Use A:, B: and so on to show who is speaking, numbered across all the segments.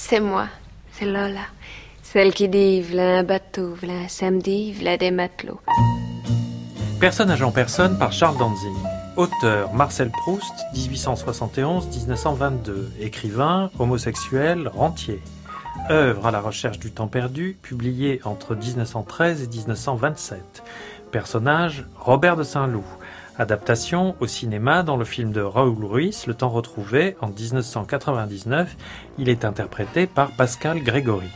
A: C'est moi, c'est Lola. Celle qui dit v'là un bateau, v'là un samedi, v'là des matelots.
B: Personnage en personne par Charles Dantzig. Auteur Marcel Proust, 1871-1922. Écrivain, homosexuel, rentier. Œuvre à la recherche du temps perdu, publiée entre 1913 et 1927. Personnage, Robert de Saint-Loup. Adaptation au cinéma dans le film de Raoul Ruiz, Le Temps retrouvé, en 1999. Il est interprété par Pascal Grégory.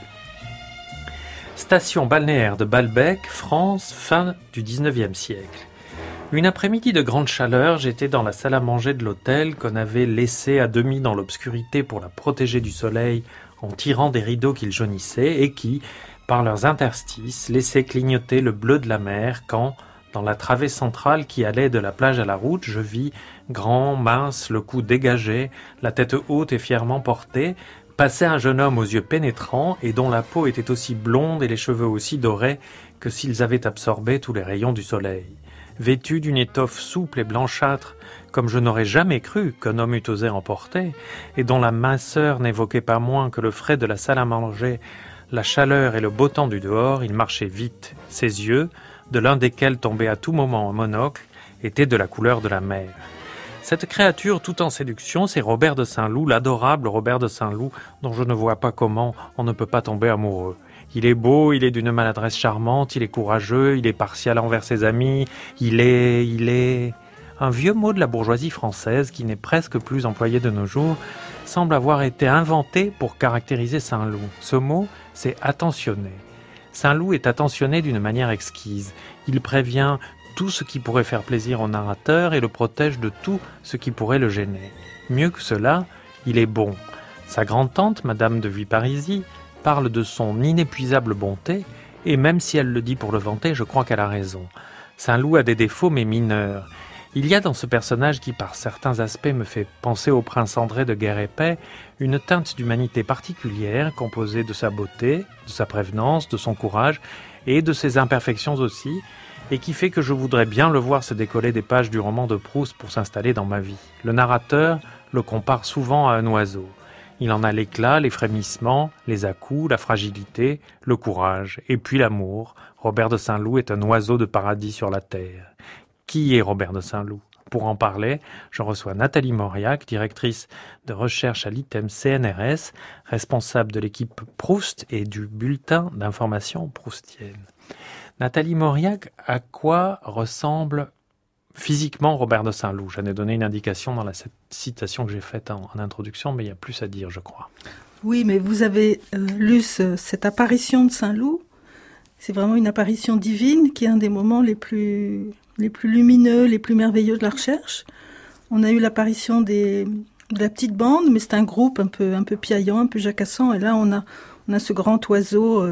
B: Station balnéaire de Balbec, France, fin du XIXe siècle. Une après-midi de grande chaleur, j'étais dans la salle à manger de l'hôtel qu'on avait laissé à demi dans l'obscurité pour la protéger du soleil en tirant des rideaux qu'ils jaunissaient et qui, par leurs interstices, laissaient clignoter le bleu de la mer quand, dans la travée centrale qui allait de la plage à la route, je vis, grand, mince, le cou dégagé, la tête haute et fièrement portée, passer un jeune homme aux yeux pénétrants et dont la peau était aussi blonde et les cheveux aussi dorés que s'ils avaient absorbé tous les rayons du soleil. Vêtu d'une étoffe souple et blanchâtre, comme je n'aurais jamais cru qu'un homme eût osé en porter, et dont la minceur n'évoquait pas moins que le frais de la salle à manger, la chaleur et le beau temps du dehors, il marchait vite. Ses yeux, de l'un desquels tombait à tout moment un monocle, étaient de la couleur de la mer. Cette créature tout en séduction, c'est Robert de Saint-Loup, l'adorable Robert de Saint-Loup, dont je ne vois pas comment on ne peut pas tomber amoureux. Il est beau, il est d'une maladresse charmante, il est courageux, il est partial envers ses amis, il est... Un vieux mot de la bourgeoisie française, qui n'est presque plus employé de nos jours, semble avoir été inventé pour caractériser Saint-Loup. Ce mot, c'est attentionné. Saint-Loup est attentionné d'une manière exquise. Il prévient tout ce qui pourrait faire plaisir au narrateur et le protège de tout ce qui pourrait le gêner. Mieux que cela, il est bon. Sa grand-tante, Madame de Villeparisis, parle de son inépuisable bonté, et même si elle le dit pour le vanter, je crois qu'elle a raison. Saint-Loup a des défauts, mais mineurs. Il y a dans ce personnage qui, par certains aspects, me fait penser au prince André de Guerre et Paix, une teinte d'humanité particulière, composée de sa beauté, de sa prévenance, de son courage, et de ses imperfections aussi, et qui fait que je voudrais bien le voir se décoller des pages du roman de Proust pour s'installer dans ma vie. Le narrateur le compare souvent à un oiseau. Il en a l'éclat, les frémissements, les à-coups, la fragilité, le courage, et puis l'amour. Robert de Saint-Loup est un oiseau de paradis sur la terre. Qui est Robert de Saint-Loup ? Pour en parler, je reçois Nathalie Mauriac, directrice de recherche à l'ITEM CNRS, responsable de l'équipe Proust et du bulletin d'information proustienne. Nathalie Mauriac, à quoi ressemble physiquement Robert de Saint-Loup? J'en ai donné une indication dans la citation que j'ai faite en introduction, mais il y a plus à dire, je crois.
C: Oui, mais vous avez lu cette apparition de Saint-Loup. C'est vraiment une apparition divine qui est un des moments les plus lumineux, les plus merveilleux de la recherche. On a eu l'apparition de la petite bande, mais c'est un groupe un peu piaillant, un peu jacassant. Et là, on a ce grand oiseau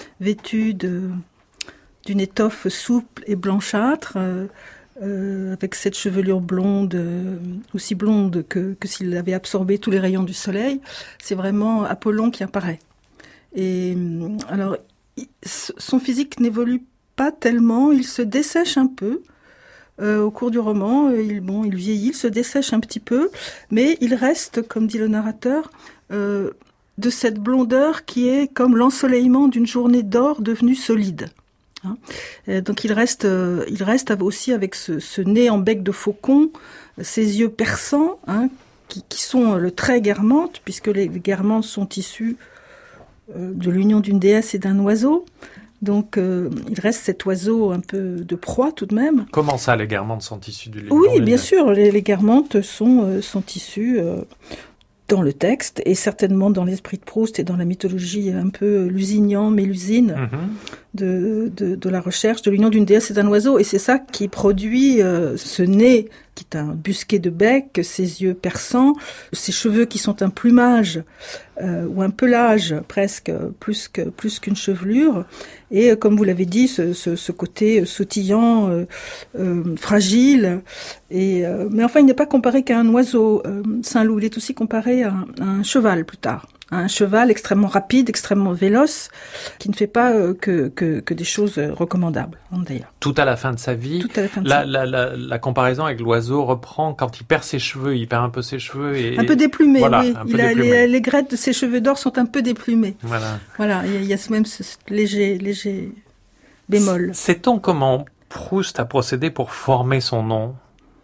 C: vêtu d'une étoffe souple et blanchâtre, avec cette chevelure blonde, aussi blonde que s'il avait absorbé tous les rayons du soleil. C'est vraiment Apollon qui apparaît. Et alors, son physique n'évolue pas tellement, il se dessèche un peu. Au cours du roman, il vieillit, il se dessèche un petit peu, mais il reste, comme dit le narrateur, de cette blondeur qui est comme l'ensoleillement d'une journée d'or devenue solide. Donc il reste aussi avec ce nez en bec de faucon, ces yeux perçants, qui sont le trait guermantes, puisque les guermantes sont issues de l'union d'une déesse et d'un oiseau. Donc, il reste cet oiseau un peu de proie tout de même.
B: Comment ça, les guermantes sont issues de l'union?
C: Oui, bien sûr, les guermantes sont issues dans le texte et certainement dans l'esprit de Proust et dans la mythologie un peu lusignan, mélusine de la recherche de l'union d'une déesse et d'un oiseau. Et c'est ça qui produit ce nez qui est un busquet de bec, ses yeux perçants, ses cheveux qui sont un plumage ou un pelage presque plus qu'une chevelure. Et comme vous l'avez dit, ce côté sautillant, fragile. Mais enfin, il n'est pas comparé qu'à un oiseau. Saint-Loup, il est aussi comparé à un cheval plus tard. un cheval extrêmement rapide, extrêmement véloce, qui ne fait pas que des choses recommandables, d'ailleurs.
B: Tout à la fin de sa vie.
C: Tout à la fin de sa vie.
B: La comparaison avec l'oiseau reprend quand il perd ses cheveux, il perd un peu ses cheveux.
C: Un peu déplumé,
B: voilà,
C: oui. Les grettes de ses cheveux d'or sont un peu déplumées. Voilà, il y a même ce léger bémol.
B: Sait-on comment Proust a procédé pour former son nom ?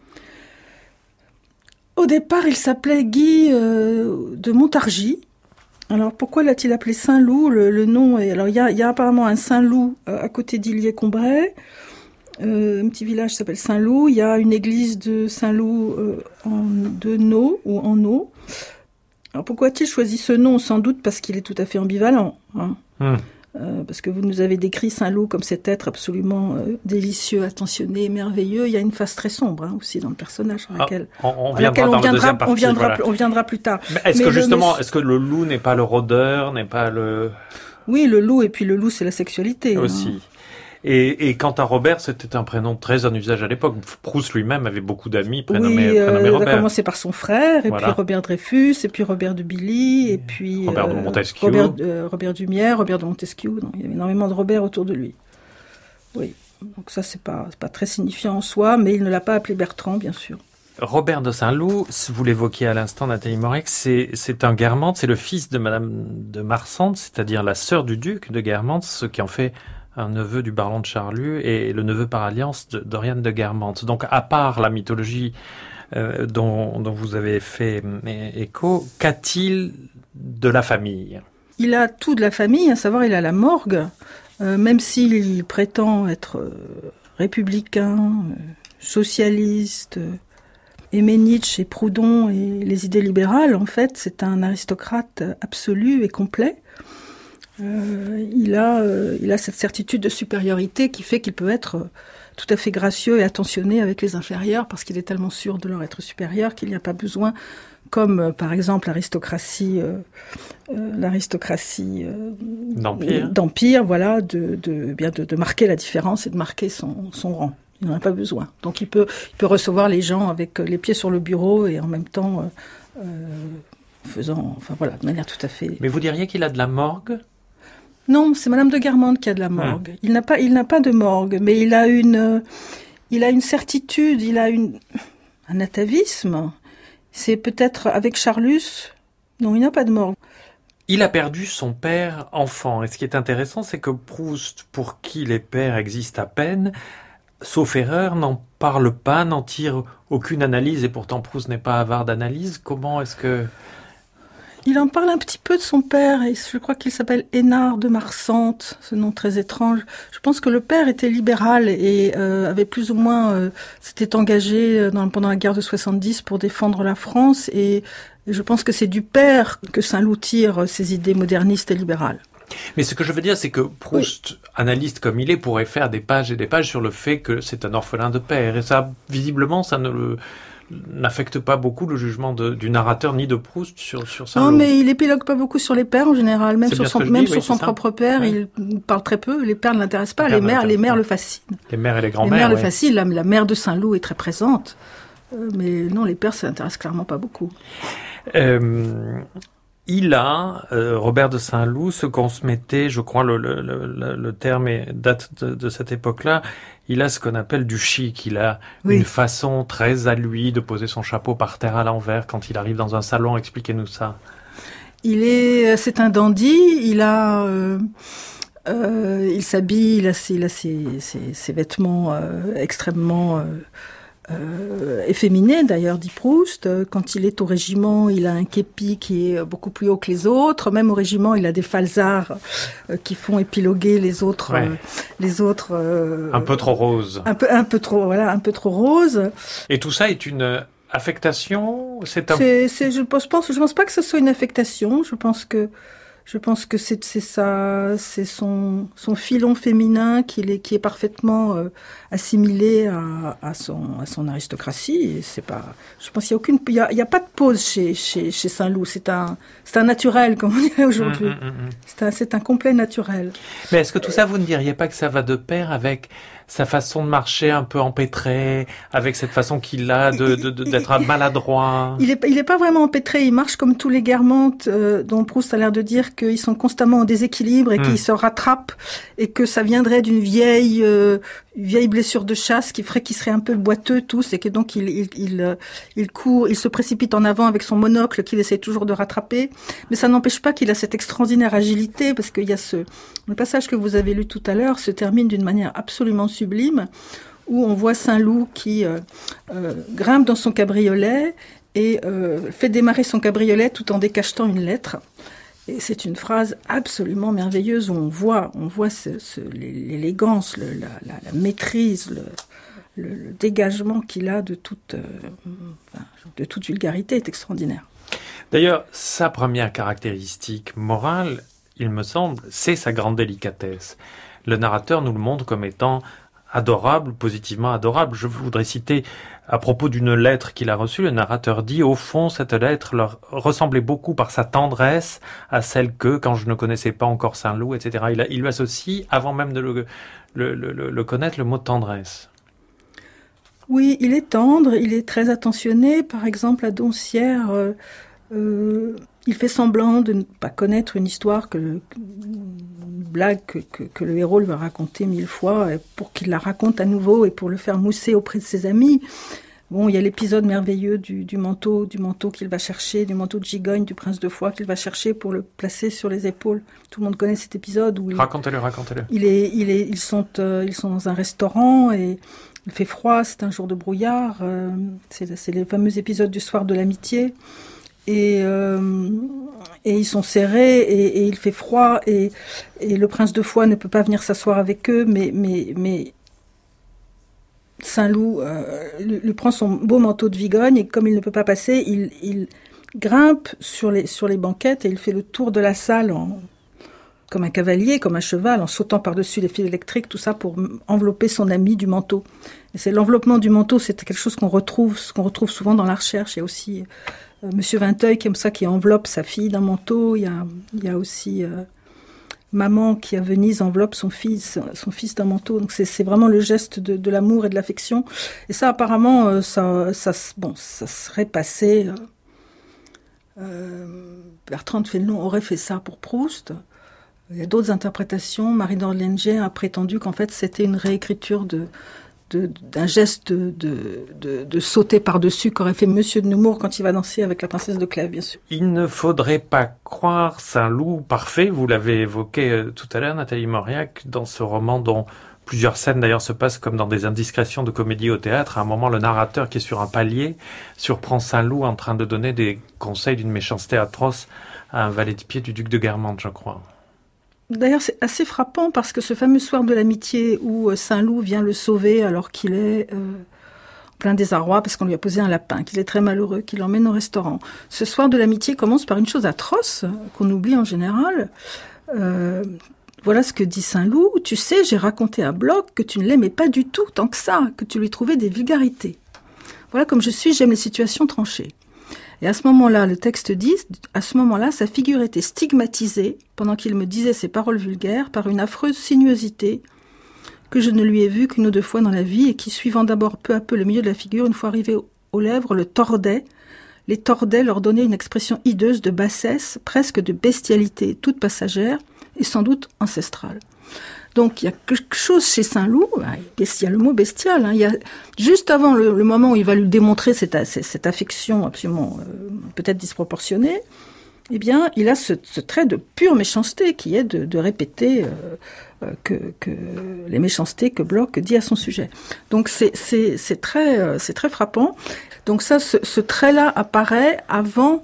C: Au départ, il s'appelait Guy de Montargis. Alors, pourquoi l'a-t-il appelé Saint-Loup ? Le nom est... Alors, il y a apparemment un Saint-Loup à côté d'Illier-Combray. Un petit village qui s'appelle Saint-Loup. Il y a une église de Saint-Loup de Nau, ou en eau. Alors, pourquoi a-t-il choisi ce nom ? Sans doute parce qu'il est tout à fait ambivalent. Parce que vous nous avez décrit Saint-Loup comme cet être absolument délicieux, attentionné, merveilleux. Il y a une face très sombre aussi dans le personnage, à laquelle
B: on viendra
C: plus tard.
B: Mais est-ce que le loup n'est pas le rôdeur, n'est pas le...
C: Oui, le loup, et puis le loup, c'est la sexualité.
B: Aussi. Et quant à Robert, c'était un prénom très en usage à l'époque. Proust lui-même avait beaucoup d'amis prénommés Robert.
C: Il a commencé par son frère, et puis Robert Dreyfus, et puis Robert de Billy, et puis
B: Robert de Montesquieu.
C: Robert Dumière, Robert de Montesquieu. Donc, il y avait énormément de Robert autour de lui. Oui, donc ça, c'est pas très signifiant en soi, mais il ne l'a pas appelé Bertrand, bien sûr.
B: Robert de Saint-Loup, vous l'évoquiez à l'instant, Nathalie Morec, c'est un Guermantes, c'est le fils de Madame de Marsante, c'est-à-dire la sœur du duc de Guermantes, ce qui en fait un neveu du baron de Charlus et le neveu par alliance d'Oriane de Guermantes. Donc, à part la mythologie dont vous avez fait écho, qu'a-t-il de la famille ?
C: Il a tout de la famille, à savoir il a la morgue, même s'il prétend être républicain, socialiste, aimait Nietzsche et Proudhon et les idées libérales. En fait, c'est un aristocrate absolu et complet. Il a cette certitude de supériorité qui fait qu'il peut être tout à fait gracieux et attentionné avec les inférieurs parce qu'il est tellement sûr de leur être supérieur qu'il n'y a pas besoin, comme par exemple l'aristocratie d'empire, voilà, de marquer la différence et de marquer son rang. Il n'en a pas besoin. Donc il peut recevoir les gens avec les pieds sur le bureau et en même temps de manière tout à fait...
B: Mais vous diriez qu'il a de la morgue ?
C: Non, c'est Madame de Guermantes qui a de la morgue. Il n'a pas de morgue, mais il a une certitude, un atavisme. C'est peut-être avec Charlus. Non, il n'a pas de morgue.
B: Il a perdu son père enfant. Et ce qui est intéressant, c'est que Proust, pour qui les pères existent à peine, sauf erreur, n'en parle pas, n'en tire aucune analyse. Et pourtant, Proust n'est pas avare d'analyse. Comment est-ce que...
C: Il en parle un petit peu de son père, et je crois qu'il s'appelle Hénard de Marsante, ce nom très étrange. Je pense que le père était libéral et avait plus ou moins s'était engagé pendant la guerre de 70 pour défendre la France, et je pense que c'est du père que Saint-Loup tire ses idées modernistes et libérales.
B: Mais ce que je veux dire, c'est que Proust, analyste comme il est, pourrait faire des pages et des pages sur le fait que c'est un orphelin de père, et ça, visiblement, ça n'affecte pas beaucoup le jugement du narrateur ni de Proust sur ça.
C: Non, mais il épilogue pas beaucoup sur les pères en général, même sur son propre père, il parle très peu. Les pères ne l'intéressent pas, les mères le fascinent.
B: Les mères et les grands-mères.
C: Les mères le fascinent, la mère de Saint-Loup est très présente, mais non, les pères ça l'intéresse clairement pas beaucoup.
B: Il a, Robert de Saint-Loup, ce qu'on se mettait, je crois, le terme date de cette époque-là, il a ce qu'on appelle du chic. Il a une façon très à lui de poser son chapeau par terre à l'envers quand il arrive dans un salon. Expliquez-nous ça.
C: C'est un dandy. Il s'habille, il a ses vêtements extrêmement efféminé d'ailleurs, dit Proust. Quand il est au régiment, il a un képi qui est beaucoup plus haut que les autres. Même au régiment, il a des falzars qui font épiloguer les autres.
B: Un peu trop rose.
C: Un peu trop rose.
B: Et tout ça est une affectation.
C: Je pense pas que ce soit une affectation. Je pense que c'est son filon féminin qui est parfaitement assimilé à son aristocratie. Et c'est pas, je pense qu'il y a pas de pause chez Saint-Loup. C'est un naturel, comme on dirait aujourd'hui. C'est un complet naturel.
B: Mais est-ce que tout ça, vous ne diriez pas que ça va de pair avec sa façon de marcher un peu empêtrée, avec cette façon qu'il a d'être maladroit.
C: Il est pas vraiment empêtré, il marche comme tous les guermantes dont Proust a l'air de dire qu'ils sont constamment en déséquilibre et qu'ils se rattrapent et que ça viendrait d'une vieille blessure de chasse qui ferait qu'ils seraient un peu boiteux tous et que donc il court, il se précipite en avant avec son monocle qu'il essaie toujours de rattraper. Mais ça n'empêche pas qu'il a cette extraordinaire agilité parce qu'il y a le passage que vous avez lu tout à l'heure se termine d'une manière absolument sublime où on voit Saint-Loup qui grimpe dans son cabriolet et fait démarrer son cabriolet tout en décachetant une lettre. Et c'est une phrase absolument merveilleuse où on voit l'élégance, la maîtrise, le dégagement qu'il a de toute vulgarité est extraordinaire.
B: D'ailleurs, sa première caractéristique morale, il me semble, c'est sa grande délicatesse. Le narrateur nous le montre comme étant adorable, positivement adorable. Je voudrais citer, à propos d'une lettre qu'il a reçue, le narrateur dit, au fond, cette lettre leur ressemblait beaucoup par sa tendresse à celle que, quand je ne connaissais pas encore Saint-Loup, etc. Il lui associe, avant même de le connaître, le mot tendresse.
C: Oui, il est tendre, il est très attentionné. Par exemple, à Doncières, il fait semblant de ne pas connaître une histoire une blague que le héros lui va raconter 1000 fois pour qu'il la raconte à nouveau et pour le faire mousser auprès de ses amis. Bon, il y a l'épisode merveilleux du manteau qu'il va chercher, du manteau de gigogne du prince de Foix qu'il va chercher pour le placer sur les épaules. Tout le monde connaît cet épisode où
B: racontez-le.
C: Ils sont dans un restaurant et il fait froid, c'est un jour de brouillard. C'est les fameux épisodes du soir de l'amitié. Et ils sont serrés et il fait froid et le prince de Foix ne peut pas venir s'asseoir avec eux, mais Saint-Loup lui prend son beau manteau de Vigogne et comme il ne peut pas passer, il grimpe sur les banquettes et il fait le tour de la salle comme un cavalier, comme un cheval, en sautant par-dessus les fils électriques, tout ça pour envelopper son ami du manteau. Et c'est l'enveloppement du manteau, c'est quelque chose qu'on retrouve souvent dans la recherche. Il y a aussi Monsieur Vinteuil qui enveloppe sa fille d'un manteau. Il y a aussi maman qui à Venise enveloppe son fils d'un manteau. Donc c'est vraiment le geste de l'amour et de l'affection. Et ça apparemment ça serait passé. Bertrand de Fénelon aurait fait ça pour Proust. Il y a d'autres interprétations. Marie d'Orléanger a prétendu qu'en fait c'était une réécriture d'un geste de sauter par-dessus qu'aurait fait Monsieur de Nemours quand il va danser avec la princesse de Clèves, bien sûr.
B: Il ne faudrait pas croire Saint-Loup parfait, vous l'avez évoqué tout à l'heure, Nathalie Mauriac, dans ce roman dont plusieurs scènes d'ailleurs se passent comme dans des indiscrétions de comédie au théâtre. À un moment, le narrateur qui est sur un palier surprend Saint-Loup en train de donner des conseils d'une méchanceté atroce à un valet de pied du duc de Guermantes, je crois.
C: D'ailleurs, c'est assez frappant parce que ce fameux soir de l'amitié où Saint-Loup vient le sauver alors qu'il est en plein désarroi parce qu'on lui a posé un lapin, qu'il est très malheureux, qu'il l'emmène au restaurant. Ce soir de l'amitié commence par une chose atroce qu'on oublie en général. Voilà ce que dit Saint-Loup. « Tu sais, j'ai raconté à Bloch que tu ne l'aimais pas du tout tant que ça, que tu lui trouvais des vulgarités. Voilà comme je suis, j'aime les situations tranchées. » Et à ce moment-là, le texte dit, à ce moment-là, sa figure était stigmatisée, pendant qu'il me disait ces paroles vulgaires, par une affreuse sinuosité que je ne lui ai vue qu'une ou deux fois dans la vie et qui, suivant d'abord peu à peu le milieu de la figure, une fois arrivé aux lèvres, le tordait. Les tordait, leur donnait une expression hideuse de bassesse, presque de bestialité, toute passagère et sans doute ancestrale. Donc il y a quelque chose chez Saint-Loup, il y a le mot bestial, il y a juste avant le moment où il va lui démontrer cette affection absolument peut-être disproportionnée, eh bien il a ce trait de pure méchanceté qui est de répéter que les méchancetés que Bloch dit à son sujet. Donc c'est très frappant. Donc ça, ce trait-là apparaît avant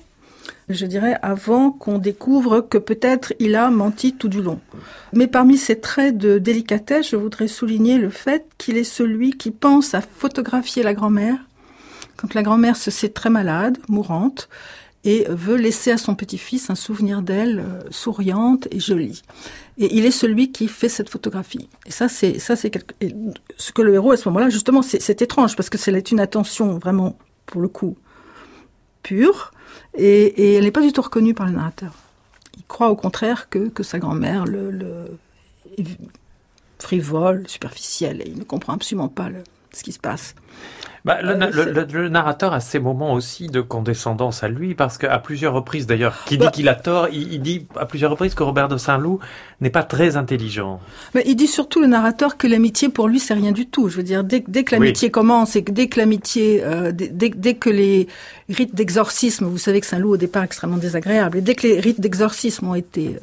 C: qu'on découvre que peut-être il a menti tout du long. Mais parmi ces traits de délicatesse, je voudrais souligner le fait qu'il est celui qui pense à photographier la grand-mère quand la grand-mère se sait très malade, mourante, et veut laisser à son petit-fils un souvenir d'elle souriante et jolie. Et il est celui qui fait cette photographie. Et ça c'est ce que le héros à ce moment-là, justement, c'est étrange parce que c'est une attention vraiment, pour le coup, pure. Et elle n'est pas du tout reconnue par le narrateur. Il croit au contraire que sa grand-mère frivole, superficiel, et il ne comprend absolument pas ce qui se passe.
B: Le narrateur a ces moments aussi de condescendance à lui, parce qu'à plusieurs reprises, d'ailleurs, qui dit qu'il a tort, il dit à plusieurs reprises que Robert de Saint-Loup n'est pas très intelligent.
C: Mais il dit surtout, le narrateur, que l'amitié pour lui c'est rien du tout. Je veux dire, dès que l'amitié commence et que dès que l'amitié, dès que les rites d'exorcisme, vous savez que Saint-Loup au départ est extrêmement désagréable, et dès que les rites d'exorcisme ont été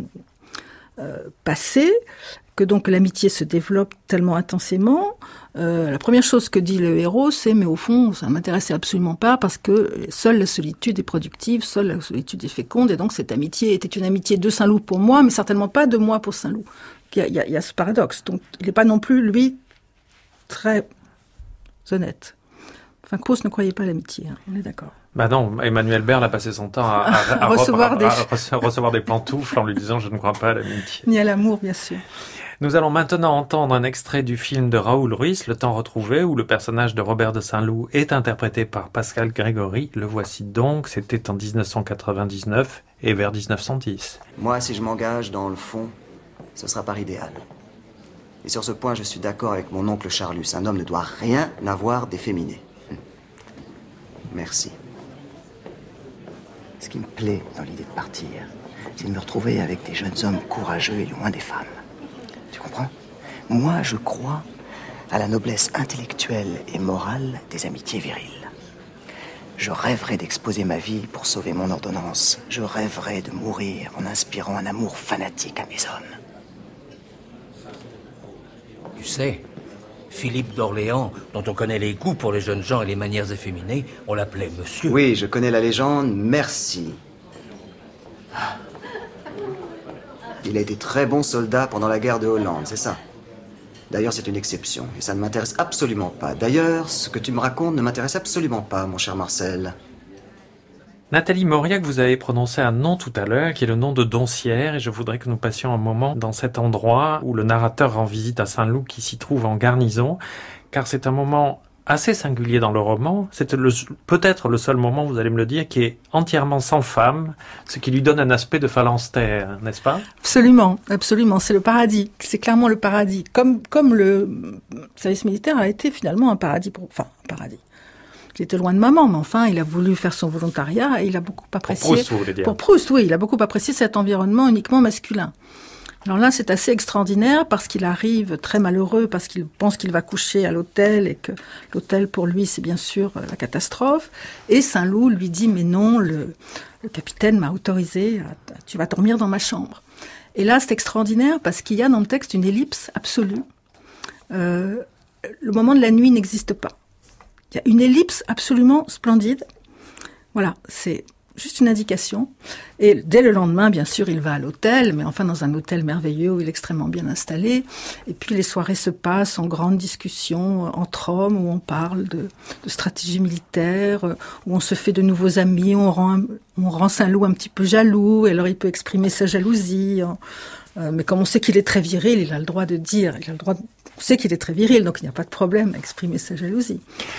C: passés, que donc l'amitié se développe tellement intensément, la première chose que dit le héros, c'est « mais au fond, ça m'intéressait absolument pas parce que seule la solitude est productive, seule la solitude est féconde, et donc cette amitié était une amitié de Saint-Loup pour moi, mais certainement pas de moi pour Saint-Loup. » Il y a ce paradoxe. Donc il n'est pas non plus, lui, très honnête. Enfin, Proust ne croyait pas à l'amitié, hein, on est d'accord.
B: Non, Emmanuel Berle a passé son temps à recevoir des pantoufles en lui disant « je ne crois pas à l'amitié ».
C: Ni à l'amour, bien sûr.
B: Nous allons maintenant entendre un extrait du film de Raoul Ruiz, Le temps retrouvé, où le personnage de Robert de Saint-Loup est interprété par Pascal Grégory. Le voici donc, c'était en 1999 et vers 1910.
D: Moi, si je m'engage dans le fond, ce sera par idéal. Et sur ce point, je suis d'accord avec mon oncle Charlus. Un homme ne doit rien avoir d'efféminé. Merci. Ce qui me plaît dans l'idée de partir, c'est de me retrouver avec des jeunes hommes courageux et loin des femmes. Tu comprends ? Moi, je crois à la noblesse intellectuelle et morale des amitiés viriles. Je rêverais d'exposer ma vie pour sauver mon ordonnance. Je rêverais de mourir en inspirant un amour fanatique à mes hommes.
E: Tu sais, Philippe d'Orléans, dont on connaît les goûts pour les jeunes gens et les manières efféminées, on l'appelait monsieur.
D: Oui, je connais la légende, merci. Il a été très bon soldat pendant la guerre de Hollande, c'est ça. D'ailleurs, c'est une exception, et ça ne m'intéresse absolument pas. D'ailleurs, ce que tu me racontes ne m'intéresse absolument pas, mon cher Marcel.
B: Nathalie Mauriac, vous avez prononcé un nom tout à l'heure, qui est le nom de Doncières, et je voudrais que nous passions un moment dans cet endroit où le narrateur rend visite à Saint-Loup qui s'y trouve en garnison, car c'est un moment assez singulier dans le roman. C'est peut-être le seul moment, vous allez me le dire, qui est entièrement sans femme, ce qui lui donne un aspect de phalanstère, n'est-ce pas ?
C: Absolument, absolument. C'est le paradis. C'est clairement le paradis. Comme le service militaire a été finalement un paradis. Un paradis. Il était loin de maman, mais enfin, il a voulu faire son volontariat et il a beaucoup apprécié...
B: Pour Proust, vous voulez dire ?
C: Pour Proust, oui. Il a beaucoup apprécié cet environnement uniquement masculin. Alors là, c'est assez extraordinaire parce qu'il arrive très malheureux, parce qu'il pense qu'il va coucher à l'hôtel et que l'hôtel, pour lui, c'est bien sûr la catastrophe. Et Saint-Loup lui dit, mais non, le capitaine m'a autorisé, tu vas dormir dans ma chambre. Et là, c'est extraordinaire parce qu'il y a dans le texte une ellipse absolue. Le moment de la nuit n'existe pas. Il y a une ellipse absolument splendide. Voilà, c'est juste une indication. Et dès le lendemain, bien sûr, il va à l'hôtel, mais enfin dans un hôtel merveilleux où il est extrêmement bien installé. Et puis les soirées se passent en grande discussion entre hommes, où on parle de stratégie militaire, où on se fait de nouveaux amis, on rend Saint-Loup un petit peu jaloux, et alors il peut exprimer sa jalousie. Mais comme on sait qu'il est très viril, il a le droit de dire, on sait qu'il est très viril, donc il n'y a pas de problème à exprimer sa jalousie.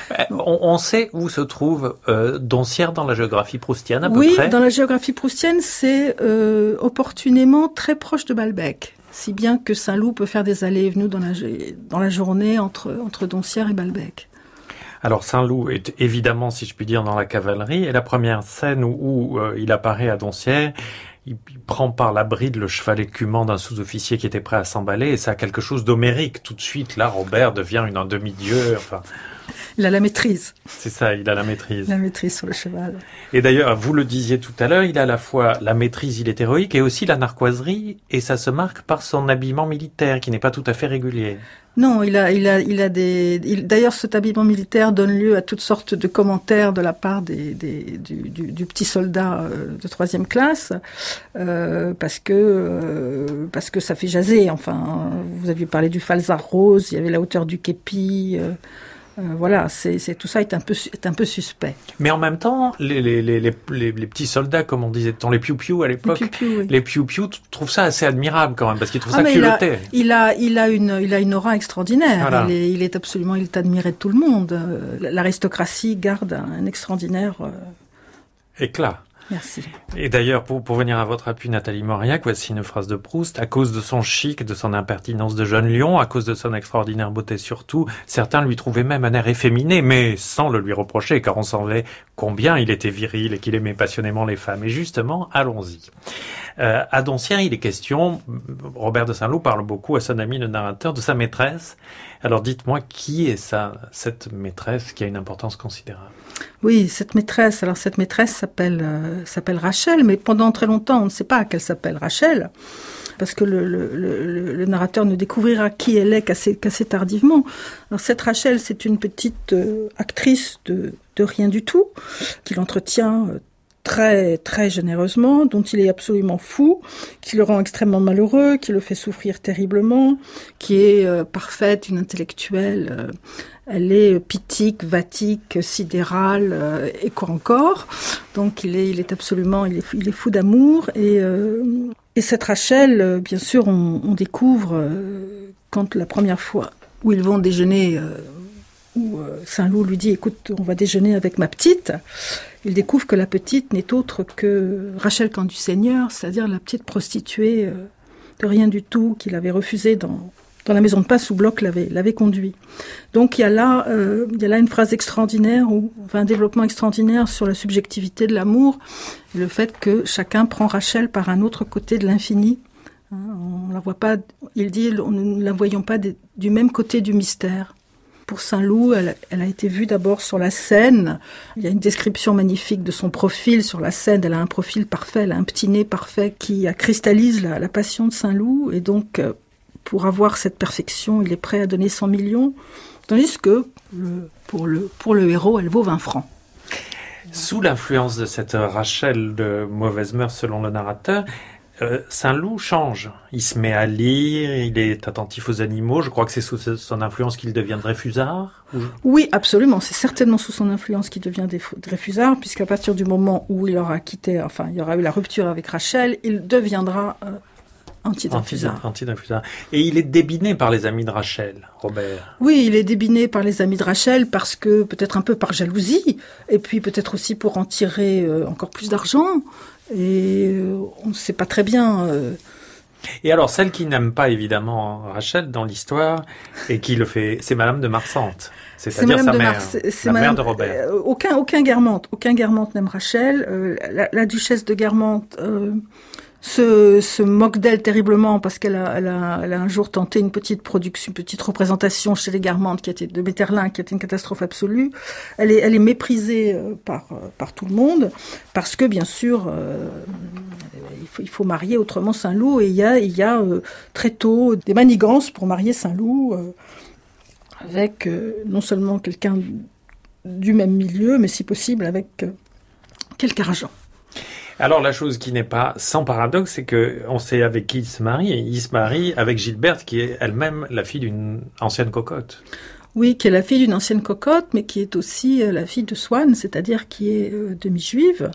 B: On sait où se trouve Doncières dans la géographie proustienne, à peu près ?
C: Oui, dans la géographie proustienne, c'est opportunément très proche de Balbec. Si bien que Saint-Loup peut faire des allées et venues dans la journée entre Doncières et Balbec.
B: Alors Saint-Loup est évidemment, si je puis dire, dans la cavalerie, et la première scène où il apparaît à Doncières, il prend par la bride le cheval écumant d'un sous-officier qui était prêt à s'emballer, et ça a quelque chose d'homérique. Tout de suite, là, Robert devient un demi-dieu, enfin...
C: Il a la maîtrise.
B: C'est ça, il a la maîtrise.
C: La maîtrise sur le cheval.
B: Et d'ailleurs, vous le disiez tout à l'heure, il a à la fois la maîtrise, il est héroïque, et aussi la narquoiserie, et ça se marque par son habillement militaire, qui n'est pas tout à fait régulier. Non,
C: d'ailleurs, cet habillement militaire donne lieu à toutes sortes de commentaires de la part du petit soldat de 3e classe, parce que ça fait jaser. Enfin, vous aviez parlé du falzar rose, il y avait la hauteur du képi. Voilà, tout ça est un peu suspect.
B: Mais en même temps, les petits soldats, comme on disait, les piou-piou à l'époque, les piou-piou trouvent ça assez admirable quand même, parce qu'ils trouvent ça culotté.
C: Il a une aura extraordinaire.
B: Voilà.
C: Il est admiré de tout le monde. L'aristocratie garde un extraordinaire
B: éclat.
C: Merci.
B: Et d'ailleurs, pour venir à votre appui, Nathalie Mauriac, voici une phrase de Proust. À cause de son chic, de son impertinence de jeune lion, à cause de son extraordinaire beauté surtout, certains lui trouvaient même un air efféminé, mais sans le lui reprocher, car on savait combien il était viril et qu'il aimait passionnément les femmes. Et justement, allons-y. À Doncières, il est question, Robert de Saint-Loup parle beaucoup à son ami le narrateur de sa maîtresse. Alors dites-moi, qui est cette maîtresse qui a une importance considérable?
C: Oui, cette maîtresse s'appelle Rachel, mais pendant très longtemps, on ne sait pas qu'elle s'appelle Rachel, parce que le narrateur ne découvrira qui elle est qu'assez tardivement. Alors cette Rachel, c'est une petite actrice de rien du tout, qu'il entretient très très généreusement, dont il est absolument fou, qui le rend extrêmement malheureux, qui le fait souffrir terriblement, qui est parfaite, une intellectuelle. Elle est pythique, vatique, sidérale et quoi encore. Donc il est fou d'amour et cette Rachel, bien sûr, on découvre quand la première fois où ils vont déjeuner, où Saint-Loup lui dit écoute, on va déjeuner avec ma petite. Il découvre que la petite n'est autre que Rachel Camp-du-Seigneur, c'est-à-dire la petite prostituée de rien du tout qu'il avait refusée dans la maison de passe où Bloch l'avait conduit. Donc il y a là une phrase extraordinaire, un développement extraordinaire sur la subjectivité de l'amour, et le fait que chacun prend Rachel par un autre côté de l'infini. On la voit pas, il dit, nous ne la voyons pas du même côté du mystère. Pour Saint-Loup, elle a été vue d'abord sur la scène. Il y a une description magnifique de son profil sur la scène. Elle a un profil parfait, elle a un petit nez parfait qui cristallise la passion de Saint-Loup. Et donc, pour avoir cette perfection, il est prêt à donner 100 millions. Tandis que, pour le héros, elle vaut 20 francs.
B: Sous l'influence de cette Rachel de mauvaise mœurs selon le narrateur, Saint-Loup change. Il se met à lire, il est attentif aux animaux. Je crois que c'est sous son influence qu'il devient Dreyfusard.
C: Oui, absolument. C'est certainement sous son influence qu'il devient Dreyfusard, puisqu'à partir du moment où il aura quitté, il y aura eu la rupture avec Rachel, il deviendra anti-Dreyfusard.
B: Anti-Dreyfusard. Et il est débiné par les amis de Rachel, Robert.
C: Oui, il est débiné par les amis de Rachel parce que, peut-être un peu par jalousie, et puis peut-être aussi pour en tirer encore plus d'argent. Et on ne sait pas très bien.
B: Et alors, celle qui n'aime pas évidemment Rachel dans l'histoire et qui le fait, c'est Madame de Marsante, c'est-à-dire sa mère, mère de Robert.
C: Aucun Guermantes n'aime Rachel. La duchesse de Guermantes se moque d'elle terriblement parce qu'elle a un jour tenté une petite représentation chez les Guermantes de Metterlin, qui était une catastrophe absolue. Elle est méprisée par tout le monde parce que bien sûr il faut marier autrement Saint-Loup, et il y a très tôt des manigances pour marier Saint-Loup avec non seulement quelqu'un du même milieu, mais si possible avec quelque argent.
B: Alors, la chose qui n'est pas sans paradoxe, c'est que on sait avec qui il se marie, et il se marie avec Gilberte, qui est elle-même la fille d'une ancienne cocotte.
C: Oui, qui est la fille d'une ancienne cocotte, mais qui est aussi la fille de Swann, c'est-à-dire qui est demi-juive.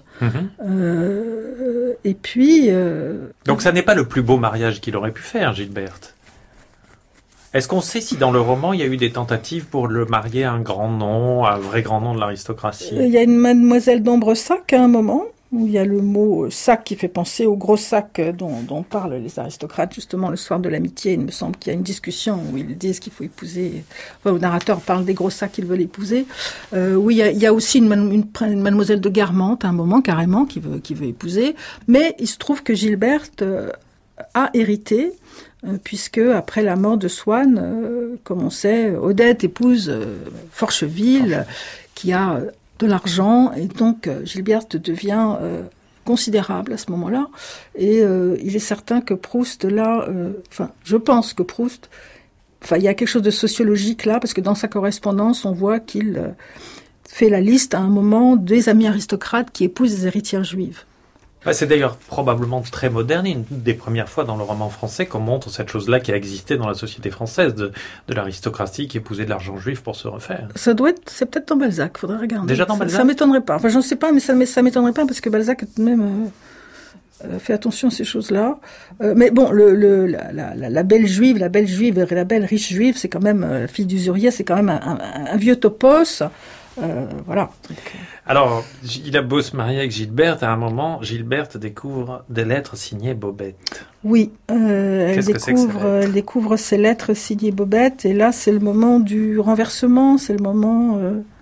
C: Et puis...
B: Donc, ça n'est pas le plus beau mariage qu'il aurait pu faire, Gilberte. Est-ce qu'on sait si dans le roman, il y a eu des tentatives pour le marier à un grand nom, à un vrai grand nom de l'aristocratie?
C: Il y a une mademoiselle d'Ambresac à un moment, où il y a le mot sac qui fait penser au gros sac dont parlent les aristocrates justement le soir de l'amitié. Il me semble qu'il y a une discussion où ils disent qu'il faut épouser, le narrateur parle des gros sacs qu'ils veulent épouser. Oui, il y a aussi une mademoiselle de Guermantes à un moment carrément qui veut épouser, mais il se trouve que Gilberte a hérité, puisque après la mort de Swann, comme on sait, Odette épouse Forcheville, qui a de l'argent, et donc Gilberte devient considérable à ce moment-là. Et il est certain que Proust, là, je pense que Proust, il y a quelque chose de sociologique là, parce que dans sa correspondance, on voit qu'il fait la liste à un moment des amis aristocrates qui épousent des héritières juives.
B: C'est d'ailleurs probablement très moderne, et une des premières fois dans le roman français qu'on montre cette chose-là qui a existé dans la société française, de l'aristocratie qui épousait de l'argent juif pour se refaire.
C: C'est peut-être dans Balzac, faudrait regarder.
B: Déjà dans Balzac?
C: Ça m'étonnerait pas. Enfin, j'en sais pas, mais ça m'étonnerait pas parce que Balzac a tout de même fait attention à ces choses-là. Mais bon, la belle juive et la belle riche juive, c'est quand même, la fille d'usurier, c'est quand même un vieux topos. Voilà.
B: Alors, il a beau se marier avec Gilberte, à un moment, Gilberte découvre des lettres signées Bobette.
C: Oui, elle
B: découvre
C: ces lettres signées Bobette, et là, c'est le moment du renversement, c'est le moment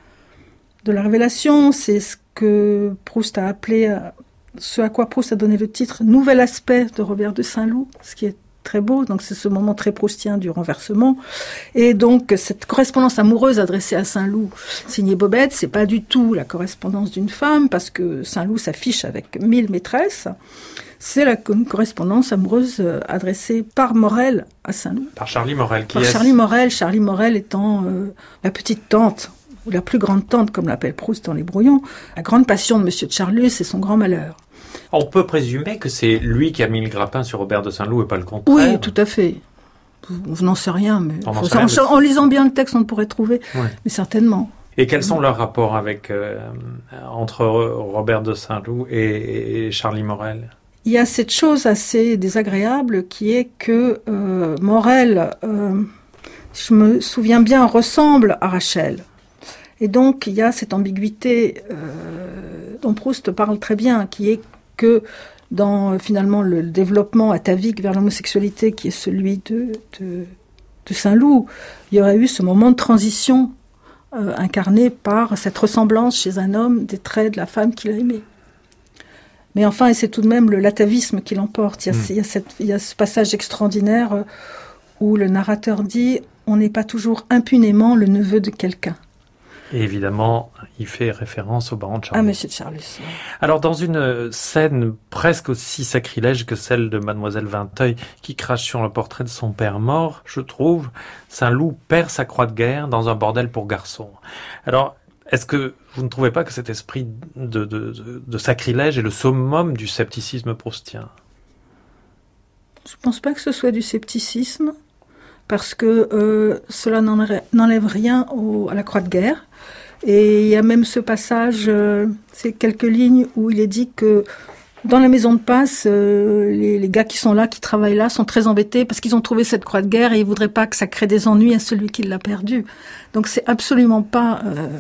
C: de la révélation, c'est ce que Proust a appelé, ce à quoi Proust a donné le titre « Nouvel aspect de Robert de Saint-Loup », ce qui est très beau, donc c'est ce moment très proustien du renversement. Et donc, cette correspondance amoureuse adressée à Saint-Loup, signée Bobette, c'est pas du tout la correspondance d'une femme, parce que Saint-Loup s'affiche avec 1000 maîtresses. C'est la correspondance amoureuse adressée par Morel à Saint-Loup.
B: Par Charlie Morel,
C: Charlie Morel étant la petite tante, ou la plus grande tante, comme l'appelle Proust dans Les Brouillons. La grande passion de Monsieur de Charlus, c'est son grand malheur.
B: On peut présumer que c'est lui qui a mis le grappin sur Robert de Saint-Loup et pas le contraire.
C: Oui, tout à fait. On n'en sait rien, mais en lisant bien le texte, on pourrait trouver, mais certainement.
B: Et quels sont leurs rapports entre Robert de Saint-Loup et Charlie Morel ?
C: Il y a cette chose assez désagréable qui est que Morel, je me souviens bien, ressemble à Rachel. Et donc, il y a cette ambiguïté dont Proust parle très bien, qui est que dans finalement le développement atavique vers l'homosexualité qui est celui de Saint-Loup, il y aurait eu ce moment de transition incarné par cette ressemblance chez un homme des traits de la femme qu'il a aimée. Mais enfin, et c'est tout de même l'atavisme qui l'emporte. Il y a ce passage extraordinaire où le narrateur dit « On n'est pas toujours impunément le neveu de quelqu'un ».
B: Et évidemment, il fait référence au baron de Charlus.
C: Ah, Monsieur de Charlus.
B: Alors, dans une scène presque aussi sacrilège que celle de Mademoiselle Vinteuil, qui crache sur le portrait de son père mort, je trouve, Saint-Loup perd sa croix de guerre dans un bordel pour garçons. Alors, est-ce que vous ne trouvez pas que cet esprit de sacrilège est le summum du scepticisme proustien ?
C: Je ne pense pas que ce soit du scepticisme, parce que cela n'enlève rien à la croix de guerre. Et il y a même ce passage, c'est quelques lignes où il est dit que dans la maison de passe, les gars qui sont là, qui travaillent là, sont très embêtés parce qu'ils ont trouvé cette croix de guerre et ils ne voudraient pas que ça crée des ennuis à celui qui l'a perdue. Donc c'est absolument pas...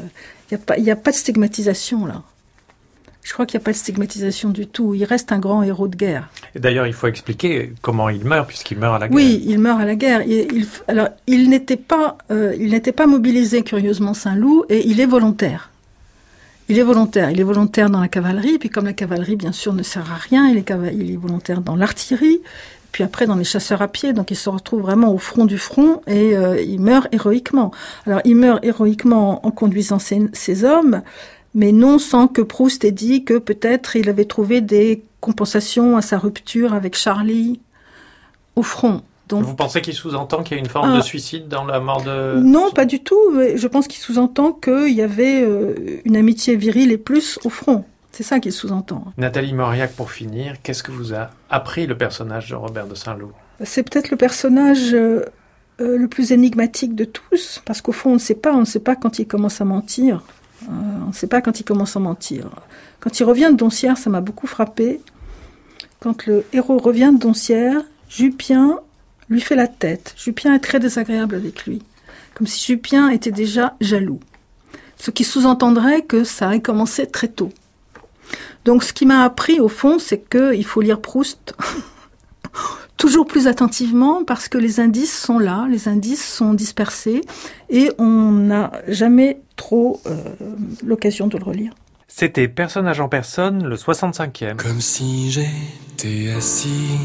C: Il n'y a pas de stigmatisation là. Je crois qu'il n'y a pas de stigmatisation du tout. Il reste un grand héros de guerre.
B: Et d'ailleurs, il faut expliquer comment il meurt, puisqu'il meurt à la guerre.
C: Oui, il meurt à la guerre. Alors, il n'était pas mobilisé, curieusement, Saint-Loup, et il est volontaire. Il est volontaire dans la cavalerie, puis comme la cavalerie, bien sûr, ne sert à rien, il est volontaire dans l'artillerie, puis après dans les chasseurs à pied, donc il se retrouve vraiment au front du front, et il meurt héroïquement. Alors, il meurt héroïquement en conduisant ses hommes, mais non sans que Proust ait dit que peut-être il avait trouvé des compensations à sa rupture avec Charlie au front. Donc,
B: vous pensez qu'il sous-entend qu'il y a une forme de suicide dans la mort de...
C: Non, pas du tout. Mais je pense qu'il sous-entend qu'il y avait une amitié virile et plus au front. C'est ça qu'il sous-entend.
B: Nathalie Mauriac, pour finir, qu'est-ce que vous a appris le personnage de Robert de Saint-Loup ? C'est
C: peut-être le personnage le plus énigmatique de tous, parce qu'au fond, on ne sait pas quand il commence à mentir. On ne sait pas quand il commence à mentir. Quand il revient de Doncières, ça m'a beaucoup frappé. Quand le héros revient de Doncières, Jupien lui fait la tête. Jupien est très désagréable avec lui. Comme si Jupien était déjà jaloux. Ce qui sous-entendrait que ça ait commencé très tôt. Donc ce qui m'a appris au fond, c'est qu'il faut lire Proust toujours plus attentivement parce que les indices sont là, les indices sont dispersés et on n'a jamais trop l'occasion de le relire.
B: C'était Personnage en personne, le 65e.
F: Comme si j'étais assis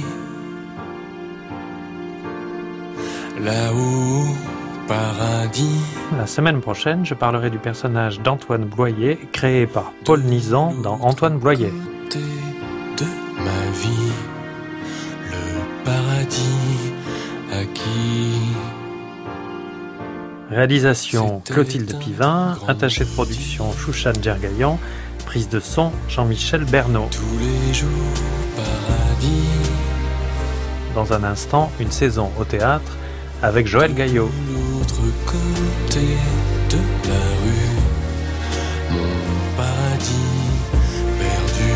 F: là-haut au paradis.
B: La semaine prochaine, je parlerai du personnage d'Antoine Bloyer, créé par Paul Nizan dans Antoine Bloyer.
F: De ma vie, le paradis acquis.
B: Réalisation Clotilde Pivin, attachée de production Chouchane Djergaïan, prise de son Jean-Michel Bernot.
F: Tous les jours paradis.
B: Dans un instant, une saison au théâtre avec Joël Gaillot.
F: L'autre côté de la rue, mon paradis perdu.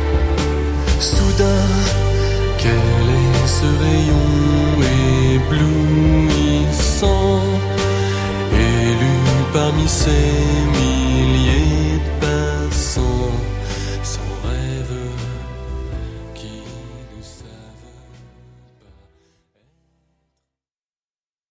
F: Soudain, quel est ce rayon ébloui?